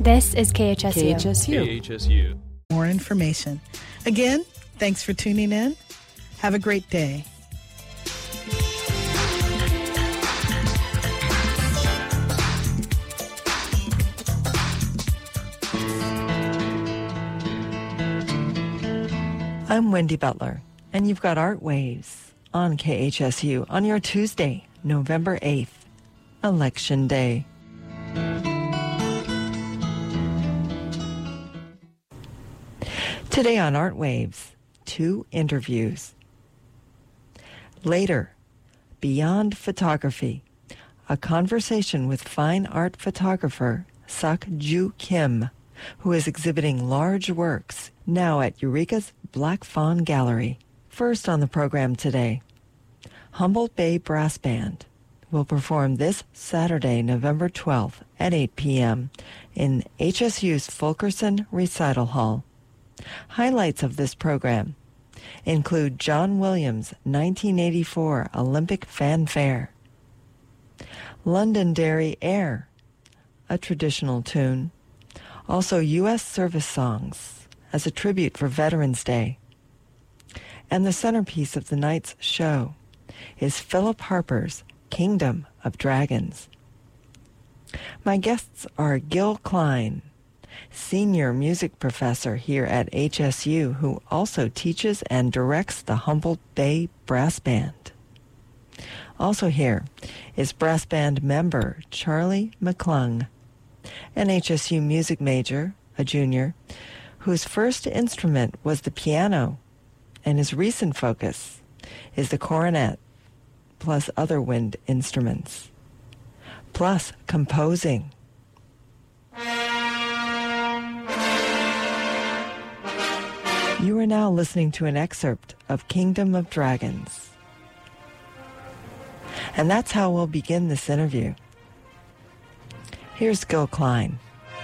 This is KHSU. KHSU. More information. Again, thanks for tuning in. Have a great day. I'm Wendy Butler, and you've got Art Waves on KHSU on your Tuesday, November 8th, Election Day. Today on Art Waves, 2 interviews. Later, Beyond Photography, a conversation with fine art photographer Sak Ju Kim, who is exhibiting large works now at Eureka's Black Fawn Gallery. First on the program today, Humboldt Bay Brass Band will perform this Saturday, November 12th at 8 p.m. in HSU's Fulkerson Recital Hall. Highlights of this program include John Williams' 1984 Olympic Fanfare, Londonderry Air, a traditional tune, also U.S. service songs as a tribute for Veterans Day. And the centerpiece of the night's show is Philip Harper's Kingdom of Dragons. My guests are Gil Klein, senior music professor here at HSU, who also teaches and directs the Humboldt Bay Brass Band. Also here is brass band member Charlie McClung, an HSU music major, a junior, whose first instrument was the piano, and his recent focus is the cornet, plus other wind instruments, plus composing. You are now listening to an excerpt of Kingdom of Dragons. And that's how we'll begin this interview. Here's Gil Klein.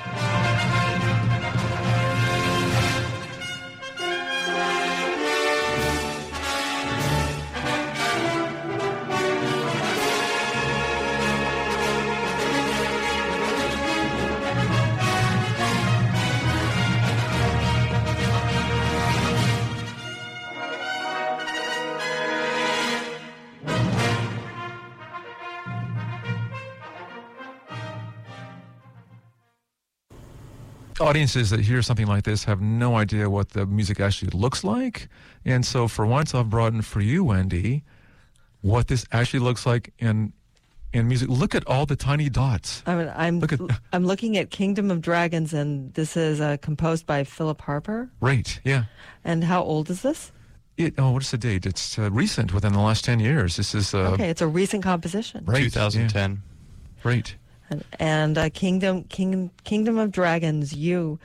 Audiences that hear something like this have no idea what the music actually looks like. And so for once, I've brought in for you, Wendy, what this actually looks like in music. Look at all the tiny dots. I'm looking at Kingdom of Dragons, and this is composed by Philip Harper. Right, yeah. And how old is this? What is the date? It's recent, within the last 10 years. This is... okay, it's a recent composition. Right, 2010. Yeah. Right. And Kingdom of Dragons,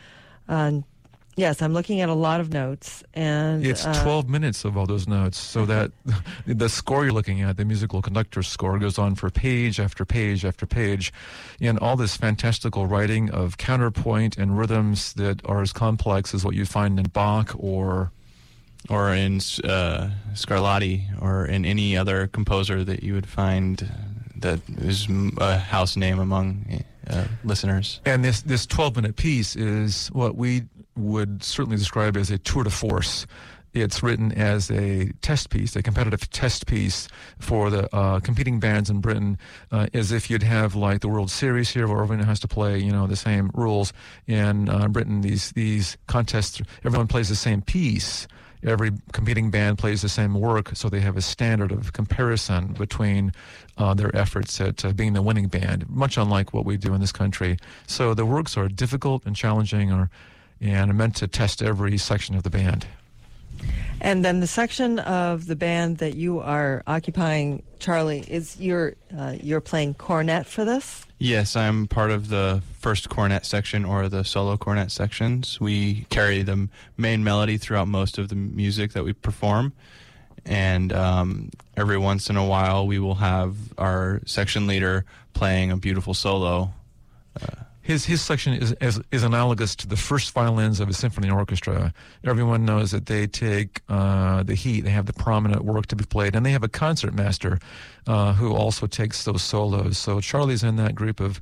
yes, I'm looking at a lot of notes. And it's 12 minutes of all those notes, so that the score you're looking at, the musical conductor's score, goes on for page after page after page, and all this fantastical writing of counterpoint and rhythms that are as complex as what you find in Bach or in Scarlatti, or in any other composer that you would find that is a house name among listeners. And this 12-minute piece is what we would certainly describe as a tour de force. It's written as a test piece, a competitive test piece for the competing bands in Britain, as if you'd have like the World Series here, where everyone has to play, the same rules. In Britain, these contests, everyone plays the same piece. Every competing band plays the same work, so they have a standard of comparison between their efforts at being the winning band, much unlike what we do in this country. So the works are difficult and challenging, and are meant to test every section of the band. And then the section of the band that you are occupying, Charlie, is you're playing cornet for this? Yes, I'm part of the first cornet section, or the solo cornet sections. We carry the main melody throughout most of the music that we perform, and every once in a while we will have our section leader playing a beautiful solo. His section is analogous to the first violins of a symphony orchestra. Everyone knows that they take the heat, they have the prominent work to be played, and they have a concert master who also takes those solos. So Charlie's in that group of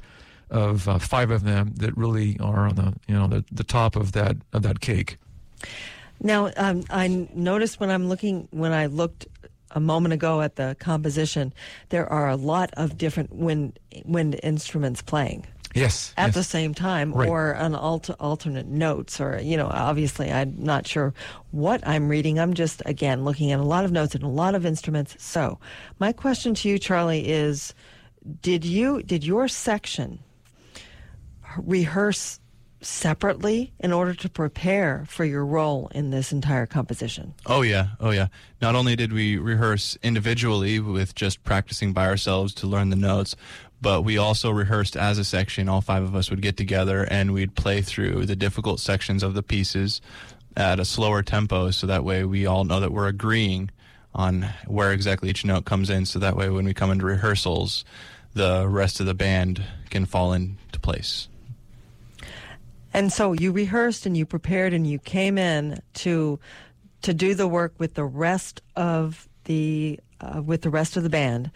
five of them that really are on the top of that cake. Now, I noticed when I looked a moment ago at the composition, there are a lot of different wind instruments playing. Yes. At the same time, right. Or on alternate notes, or, obviously I'm not sure what I'm reading. I'm just, again, looking at a lot of notes and a lot of instruments. So my question to you, Charlie, is did your section rehearse separately in order to prepare for your role in this entire composition? Oh yeah. Not only did we rehearse individually with just practicing by ourselves to learn the notes, but we also rehearsed as a section. All five of us would get together and we'd play through the difficult sections of the pieces at a slower tempo, so that way we all know that we're agreeing on where exactly each note comes in, so that way when we come into rehearsals, the rest of the band can fall into place. And so you rehearsed and you prepared and you came in to do the work with the rest of the band.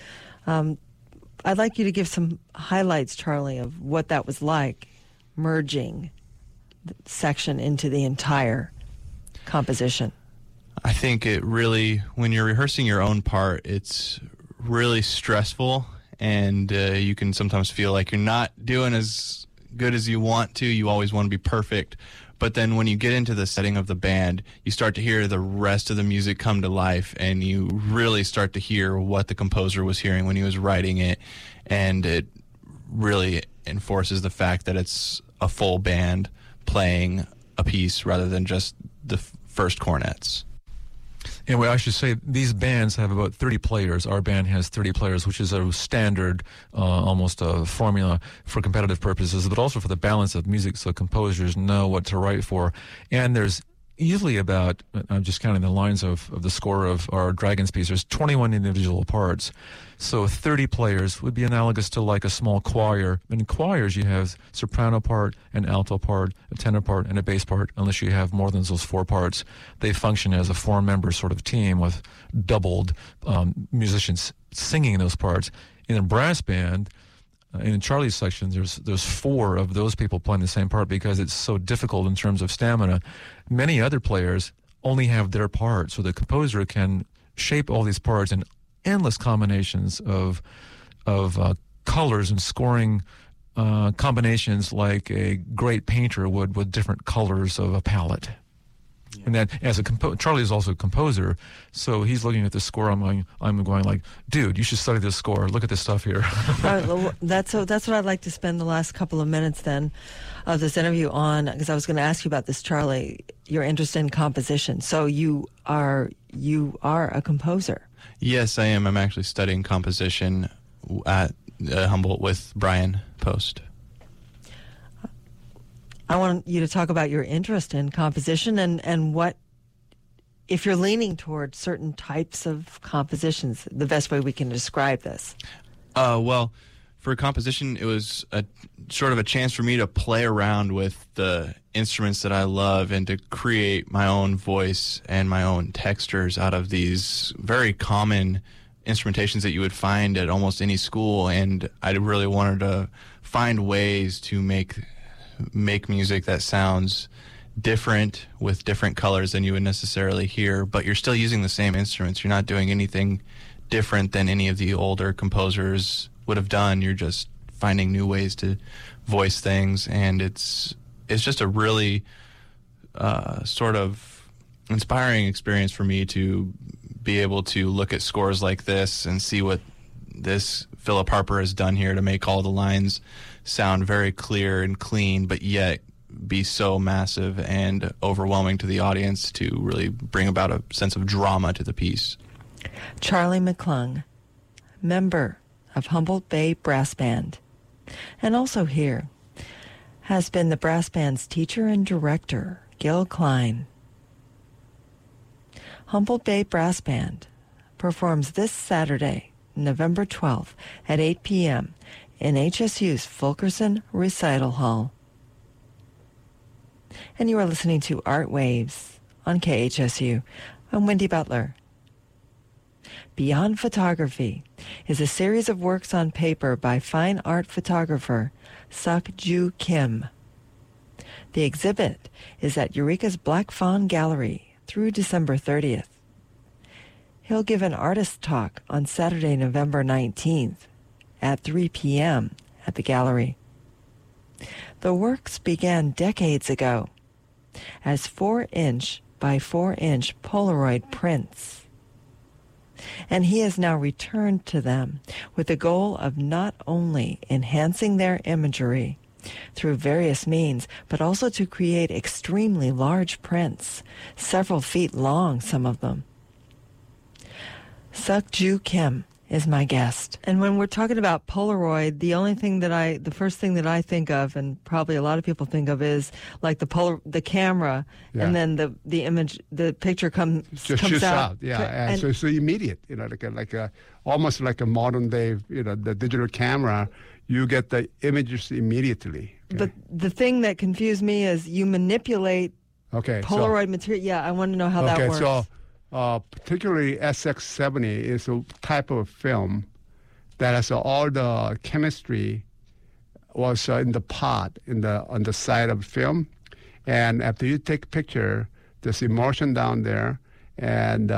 I'd like you to give some highlights, Charlie, of what that was like, merging the section into the entire composition. I think it really, when you're rehearsing your own part, it's really stressful, and you can sometimes feel like you're not doing as good as you want to. You always want to be perfect. But then when you get into the setting of the band, you start to hear the rest of the music come to life, and you really start to hear what the composer was hearing when he was writing it. And it really enforces the fact that it's a full band playing a piece rather than just the first cornets. Anyway, I should say these bands have about 30 players. Our band has 30 players, which is a standard, almost a formula for competitive purposes, but also for the balance of music, so composers know what to write for. And there's usually about, I'm just counting the lines of the score of our Dragons piece, there's 21 individual parts. So 30 players would be analogous to like a small choir. In choirs, you have soprano part, an alto part, a tenor part, and a bass part. Unless you have more than those four parts, they function as a four-member sort of team with doubled musicians singing those parts. In a brass band, in Charlie's section, there's four of those people playing the same part because it's so difficult in terms of stamina. Many other players only have their part, so the composer can shape all these parts in endless combinations of colors and scoring combinations like a great painter would with different colors of a palette. Yeah. And that as Charlie is also a composer, so he's looking at the score. I'm going like, dude, you should study this score. Look at this stuff here. That's what I'd like to spend the last couple of minutes then of this interview on, because I was going to ask you about this, Charlie. Your interest in composition. So you are a composer. Yes, I am. I'm actually studying composition at Humboldt with Brian Post. I want you to talk about your interest in composition and what, if you're leaning toward certain types of compositions, the best way we can describe this. Well, for composition, it was a sort of a chance for me to play around with the instruments that I love and to create my own voice and my own textures out of these very common instrumentations that you would find at almost any school. And I really wanted to find ways to make music that sounds different with different colors than you would necessarily hear, but you're still using the same instruments. You're not doing anything different than any of the older composers would have done. You're just finding new ways to voice things, and it's just a really sort of inspiring experience for me to be able to look at scores like this and see what this Philip Harper has done here to make all the lines sound very clear and clean, but yet be so massive and overwhelming to the audience to really bring about a sense of drama to the piece. Charlie McClung, member of Humboldt Bay Brass Band, and also here has been the brass band's teacher and director, Gil Klein. Humboldt Bay Brass Band performs this Saturday, November 12th at 8 p.m. in HSU's Fulkerson Recital Hall. And you are listening to Art Waves on KHSU. I'm Wendy Butler. Beyond Photography is a series of works on paper by fine art photographer Suk-Ju Kim. The exhibit is at Eureka's Black Fawn Gallery through December 30th. He'll give an artist talk on Saturday, November 19th at 3 p.m. at the gallery. The works began decades ago as 4-inch by 4-inch Polaroid prints, and he has now returned to them with the goal of not only enhancing their imagery through various means, but also to create extremely large prints, several feet long, some of them. Suk-Ju Kim is my guest. And when we're talking about Polaroid, the first thing that I think of, and probably a lot of people think of, is like the camera, and then the image, the picture comes shoots out. Yeah, and so it's immediate. Like almost like a modern day, the digital camera. You get the images immediately. Okay? But the thing that confused me is you manipulate Polaroid material. Yeah, I want to know how that works. So particularly SX70 is a type of film that has all the chemistry was in the pot on the side of film, and after you take a picture, there's emulsion down there, and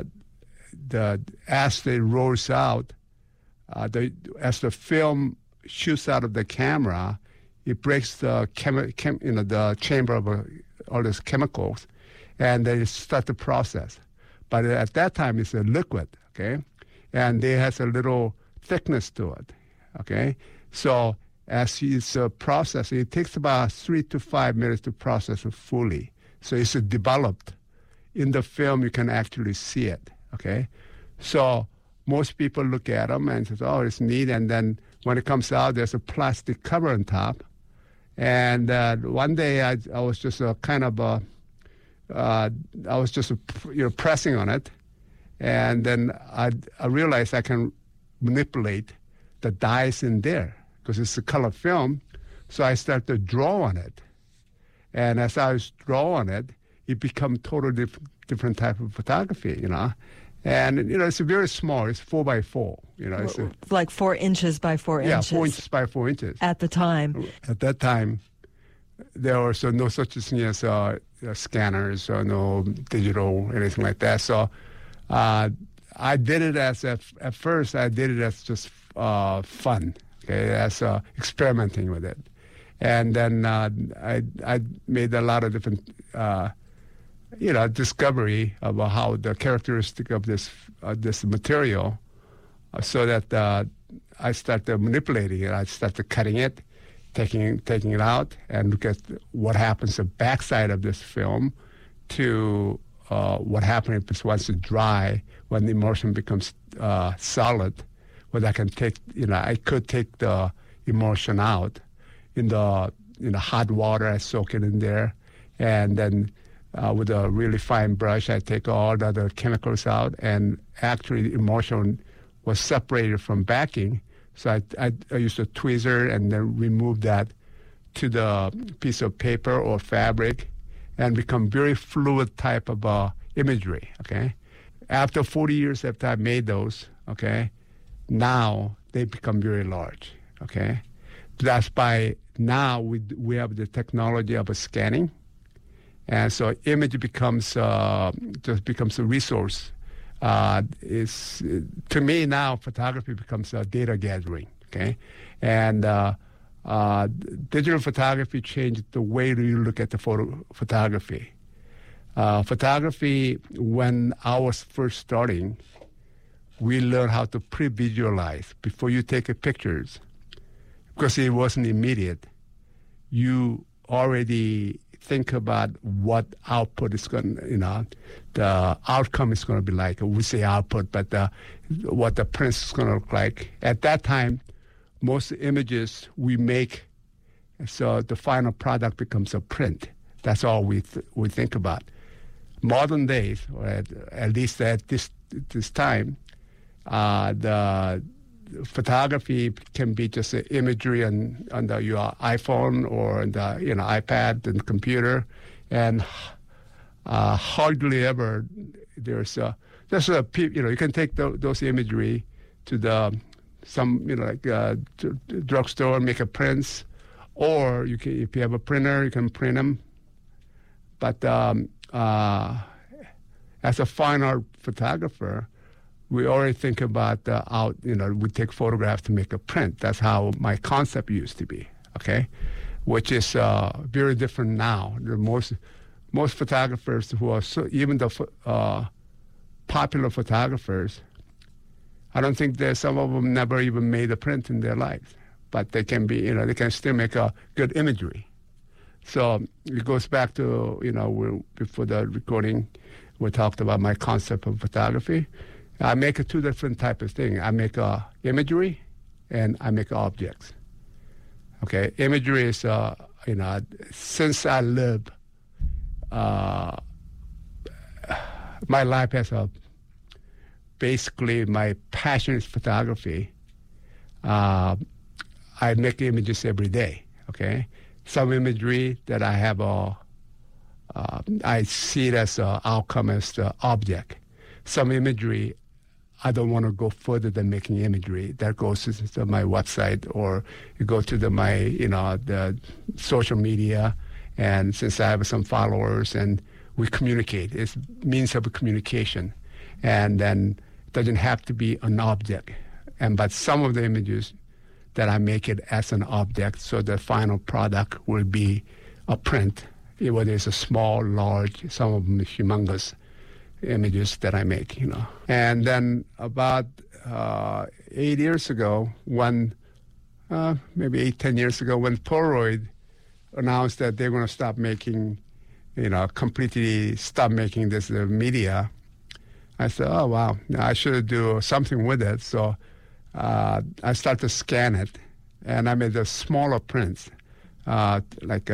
as it rolls out, as the film shoots out of the camera, it breaks the the chamber of all these chemicals, and they start the process. But at that time, it's a liquid, okay, and it has a little thickness to it, okay. So as it's processed, it takes about 3 to 5 minutes to process it fully. So it's developed. In the film, you can actually see it, okay. So most people look at them and say, "Oh, it's neat," and then when it comes out, there's a plastic cover on top. And one day I was just pressing on it, and then I realized I can manipulate the dyes in there because it's a color film. So I started to draw on it, and as I was drawing it, it become totally different type of photography, And, it's very small. It's 4 by 4. It's like 4 inches by 4 inches. Yeah, 4 inches by 4 inches. At the time. At that time, there was no such thing as scanners or no digital, anything like that. So I did it at first, I did it as just fun, okay, as experimenting with it. And then I made a lot of different discovery about how the characteristic of this material, so that I started manipulating it. I started cutting it, taking it out, and look at what happens the backside of this film to what happens if it's once it's dry, when the emulsion becomes solid. Whether I can take, I could take the emulsion out in the hot water. I soak it in there, and then with a really fine brush, I take all the other chemicals out, and actually the emulsion was separated from backing. So I used a tweezer and then remove that to the piece of paper or fabric and become very fluid type of imagery, okay? After 40 years after I made those, okay, now they become very large, okay? That's by now we have the technology of scanning. And so image becomes just becomes a resource. To me now, photography becomes data gathering. Okay, and digital photography changed the way you look at the photography. Photography, when I was first starting, we learned how to pre-visualize before you take pictures, because it wasn't immediate. You already think about what output is going to, the outcome is going to be like. We say output, but what the print is going to look like. At that time, most images we make, so the final product becomes a print. That's all we think about. Modern days, or at least at this time, the photography can be just imagery on your iPhone or on the iPad and computer, and hardly ever you can take those imagery to the drugstore, make a prints, or you can, if you have a printer, you can print them. But as a fine art photographer, we already think about we take photographs to make a print. That's how my concept used to be, okay? Which is very different now. The most photographers who are, even the popular photographers, I don't think some of them never even made a print in their lives. But they can be, they can still make a good imagery. So it goes back to, before the recording, we talked about my concept of photography. I make two different types of things. I make imagery and I make objects. Okay, imagery is, since I live, my life has basically my passion is photography. I make images every day, okay? Some imagery that I have, I see it as an outcome as the object. Some imagery, I don't want to go further than making imagery. That goes to my website, or you go to the social media. And since I have some followers and we communicate, it's means of communication. And then it doesn't have to be an object. But some of the images that I make it as an object, so the final product will be a print, whether it's a small, large, some of them humongous images that I make, And then about 8 years ago, maybe 10 years ago, when Polaroid announced that they're going to stop making, completely stop making this media, I said, oh, wow, I should do something with it. So I started to scan it, and I made the smaller prints, like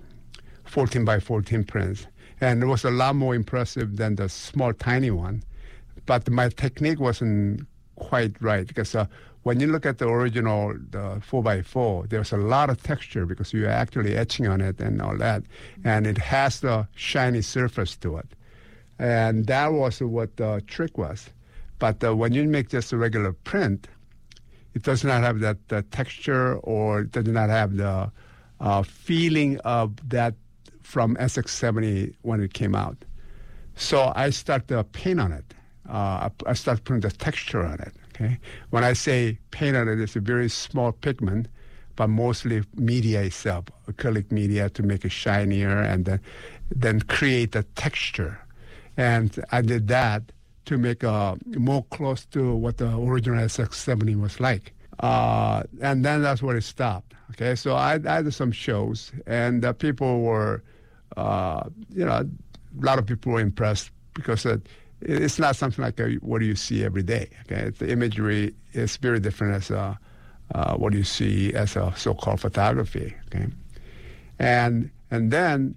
14 by 14 prints. And it was a lot more impressive than the small, tiny one. But my technique wasn't quite right, because when you look at the original, the 4x4, there's a lot of texture because you're actually etching on it and all that. And it has the shiny surface to it. And that was what the trick was. But when you make just a regular print, it does not have that texture, or it does not have the feeling of that from SX70 when it came out. So I started to paint on it. I started putting the texture on it. Okay, when I say paint on it, it's a very small pigment, but mostly media itself, acrylic media, to make it shinier, and then create the texture. And I did that to make more close to what the original SX70 was like. And then that's where it stopped. Okay, so I did some shows, and people were, a lot of people were impressed, because it's not something like what you see every day. Okay, the imagery is very different as what you see as a so-called photography. Okay, and then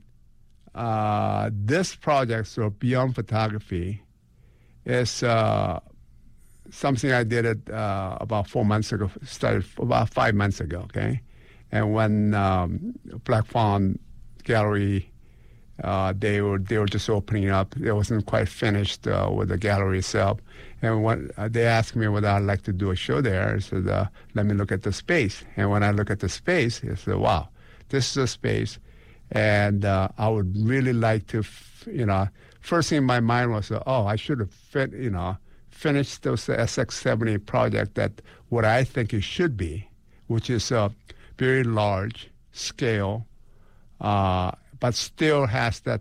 this project, so Beyond Photography, is something I did about 4 months ago. Started about 5 months ago. Okay, and when Black Fawn Gallery, they were just opening up. It wasn't quite finished with the gallery itself. And when they asked me whether I'd like to do a show there, I said, let me look at the space. And when I look at the space, I said, wow, this is a space. And I would really like to, first thing in my mind was, I should have finished those SX70 project that what I think it should be, which is a very large scale, but still has that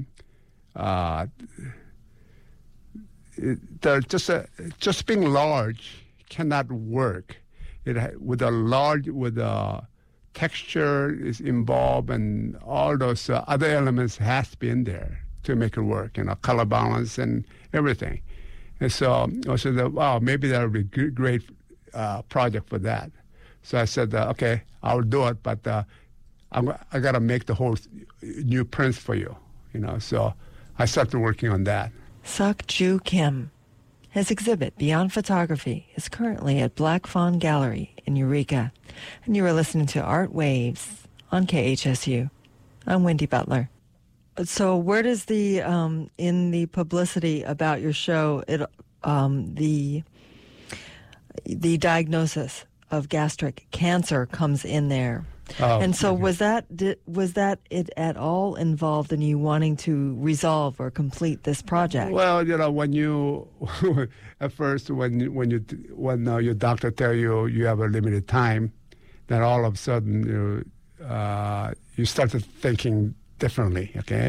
just being large cannot work. With a texture is involved, and all those other elements has to be in there to make it work. Color balance and everything. And so I said, wow, maybe that would be a great project for that. So I said, okay, I'll do it, but I got to make the whole new prints for you, So I started working on that. Seok Joo Kim. His exhibit, Beyond Photography, is currently at Black Fawn Gallery in Eureka. And you are listening to Art Waves on KHSU. I'm Wendy Butler. So where does in the publicity about your show, the diagnosis of gastric cancer comes in there. And so was that it at all involved in you wanting to resolve or complete this project? Well, when you at first when your doctor tell you you have a limited time, then all of a sudden you started thinking differently. Okay,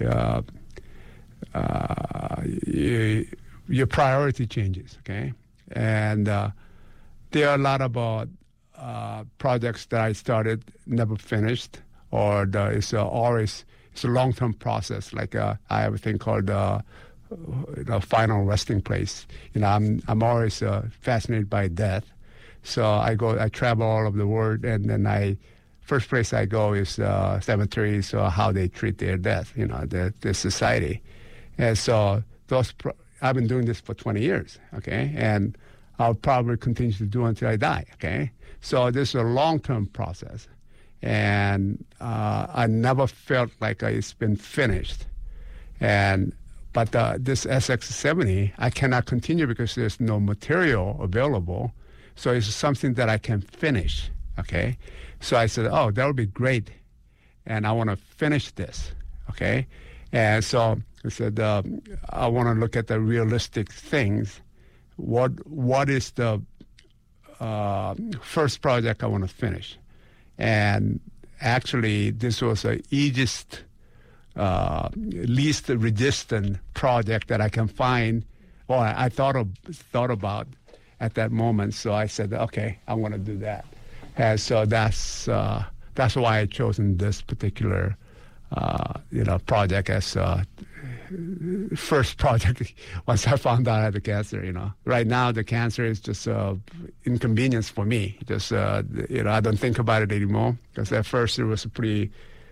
your priority changes. Okay, and there are a lot about projects that I started, never finished, or it's a long-term process. Like I have a thing called final resting place. I'm always fascinated by death, so I travel all over the world, and then first place I go is cemeteries, or how they treat their death. The society, and so I've been doing this for 20 years. Okay, and I'll probably continue to do until I die. Okay. So this is a long-term process, and I never felt like it's been finished. But this SX70, I cannot continue because there's no material available. So it's something that I can finish. Okay, so I said, that would be great, and I want to finish this. Okay, and so I said, I want to look at the realistic things. What is the first project I want to finish? And actually, this was the easiest, least resistant project that I can find, or I thought about at that moment. So I said, okay, I want to do that. And so that's why I chosen this particular project as first project once I found out I had the cancer. Right now the cancer is just inconvenience for me. Just I don't think about it anymore, because at first it was pretty,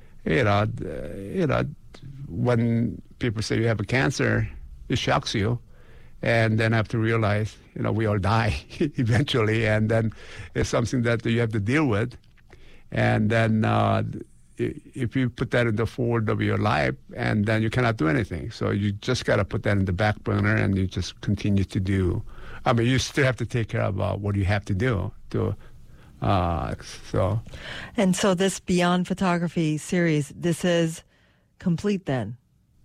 when people say you have a cancer, it shocks you, and then I have to realize we all die eventually, and then it's something that you have to deal with, and then if you put that in the forward of your life, and then you cannot do anything. So you just got to put that in the back burner, and you just continue to do. I mean, you still have to take care of what you have to do. And so this Beyond Photography series, this is complete then?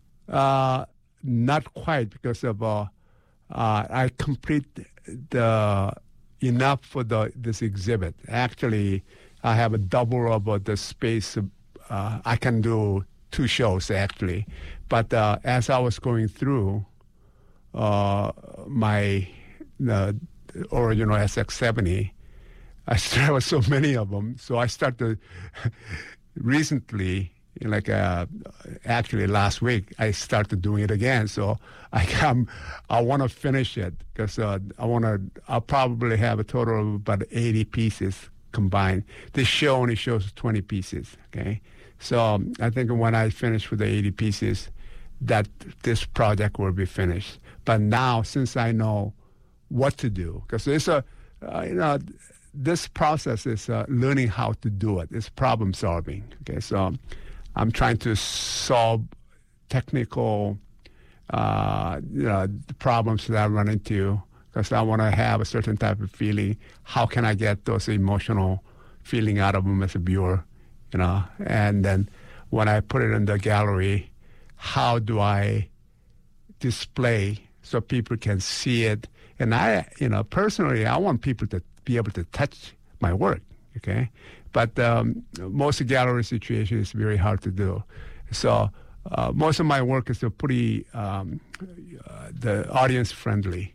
Not quite, because of I complete enough for this exhibit. Actually, I have a double of the space. I can do 2 shows, actually. But as I was going through my original SX70, there were so many of them. So I started recently, actually last week, I started doing it again. So I want to finish it, because I'll probably have a total of about 80 pieces combined. This show only shows 20 pieces. Okay, so I think when I finish with the 80 pieces, that this project will be finished. But now, since I know what to do, because it's this process is learning how to do it. It's problem solving. Okay, so I'm trying to solve technical problems that I run into, because I want to have a certain type of feeling. How can I get those emotional feeling out of them as a viewer, And then when I put it in the gallery, how do I display so people can see it? And personally, I want people to be able to touch my work, okay? But most gallery situation is very hard to do. So most of my work is pretty the audience friendly.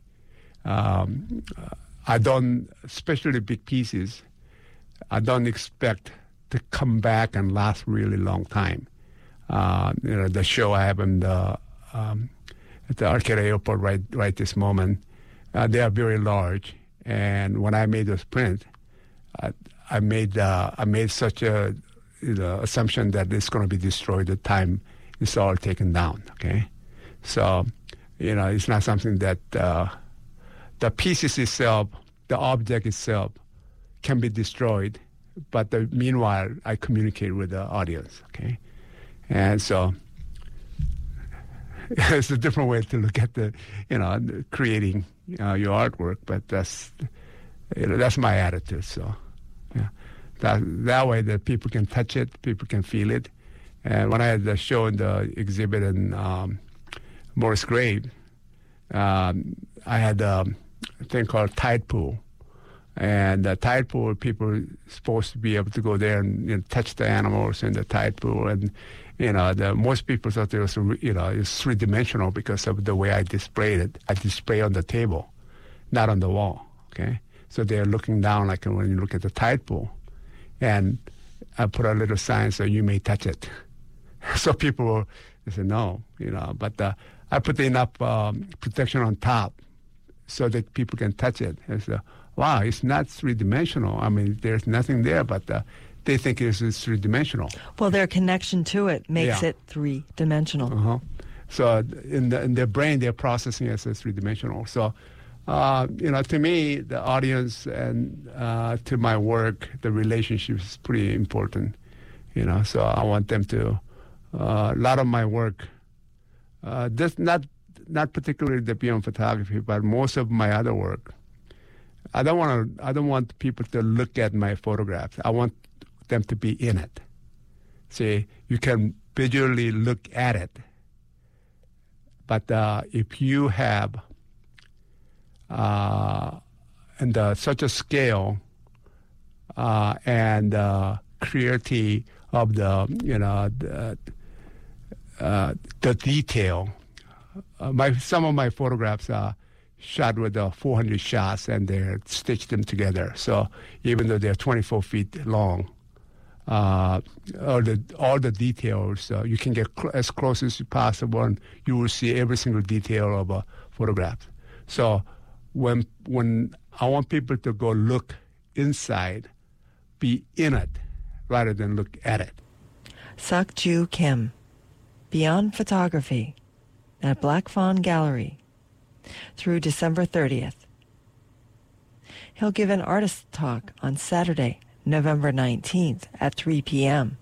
I don't, especially big pieces, I don't expect to come back and last really long time. The show I have at the Arcade Airport right this moment, they are very large. And when I made this print, I made such a assumption that it's going to be destroyed the time it's all taken down. Okay, so it's not something that the pieces itself, the object itself, can be destroyed, but meanwhile I communicate with the audience. Okay, and so it's a different way to look at creating your artwork, but That's my attitude. So, yeah, that way that people can touch it, people can feel it. And when I had the show in the exhibit in Morris Grave, I had a thing called Tide Pool. And the tide pool, people are supposed to be able to go there and touch the animals in the tide pool. And, most people thought it was, it's three-dimensional because of the way I displayed it. I display on the table, not on the wall, okay? So they're looking down like when you look at the tide pool. And I put a little sign so you may touch it. So people they say no, but I put enough protection on top so that people can touch it. And so, wow, it's not three-dimensional. I mean, there's nothing there, but they think it's three-dimensional. Well, their connection to it makes it three-dimensional. Uh-huh. So in their brain, they're processing it as three-dimensional. So, to me, the audience and to my work, the relationship is pretty important. So I want them to. A lot of my work, just not particularly the beyond photography, but most of my other work. I don't want people to look at my photographs. I want them to be in it. See, you can visually look at it, but if you have such a scale and clarity of the detail, some of my photographs are shot with 400 shots, and they're stitched them together. So even though they're 24 feet long, all the details, you can get as close as possible, and you will see every single detail of a photograph. So when I want people to go look inside, be in it, rather than look at it. Seok-Ju Kim, Beyond Photography, at Black Fawn Gallery, through December 30th. He'll give an artist talk on Saturday, November 19th at 3 p.m.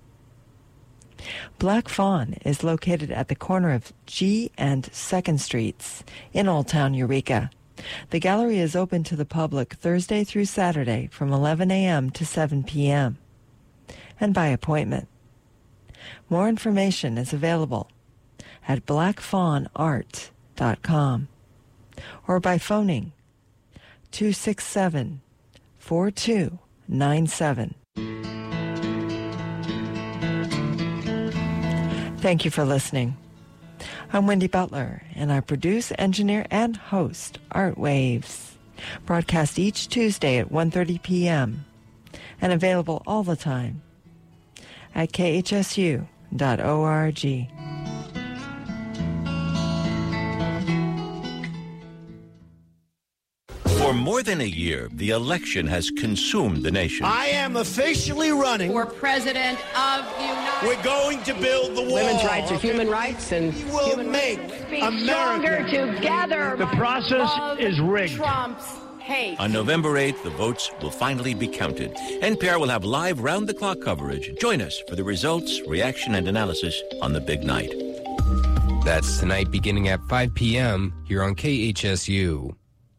Black Fawn is located at the corner of G and 2nd Streets in Old Town Eureka. The gallery is open to the public Thursday through Saturday from 11 a.m. to 7 p.m. and by appointment. More information is available at blackfawnart.com or by phoning 267-4297. Thank you for listening. I'm Wendy Butler, and I produce, engineer, and host Art Waves, broadcast each Tuesday at 1:30 p.m. and available all the time at khsu.org. For more than a year, the election has consumed the nation. I am officially running for president of the United States. We're going to build the wall. Women's rights are human rights, and we will make America together. The process is rigged. Trump's hate. On November 8th, the votes will finally be counted. NPR will have live round-the-clock coverage. Join us for the results, reaction, and analysis on the big night. That's tonight beginning at 5 p.m. here on KHSU.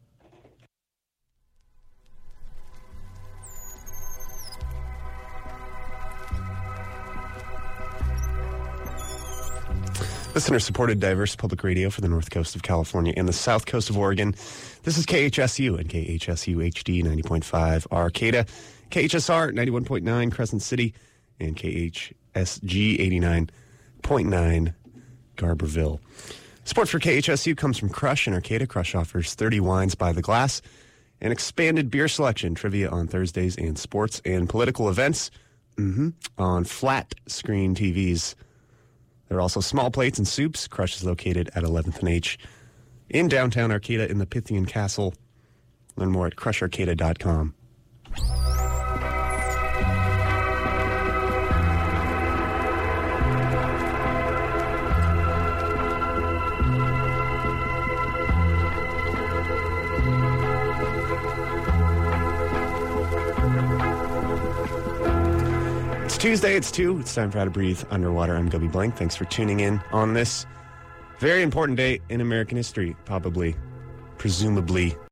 Listener-supported diverse public radio for the North Coast of California and the South Coast of Oregon. This is KHSU and KHSU HD 90.5 Arcata, KHSR 91.9 Crescent City, and KHSG 89.9 Garberville. Support for KHSU comes from Crush and Arcata. Crush offers 30 wines by the glass, an expanded beer selection, trivia on Thursdays, and sports and political events on flat screen TVs. There are also small plates and soups. Crush is located at 11th and H in downtown Arcata in the Pythian Castle. Learn more at crusharcata.com. Tuesday, it's 2. It's time for How to Breathe Underwater. I'm Gubby Blank. Thanks for tuning in on this very important day in American history, presumably.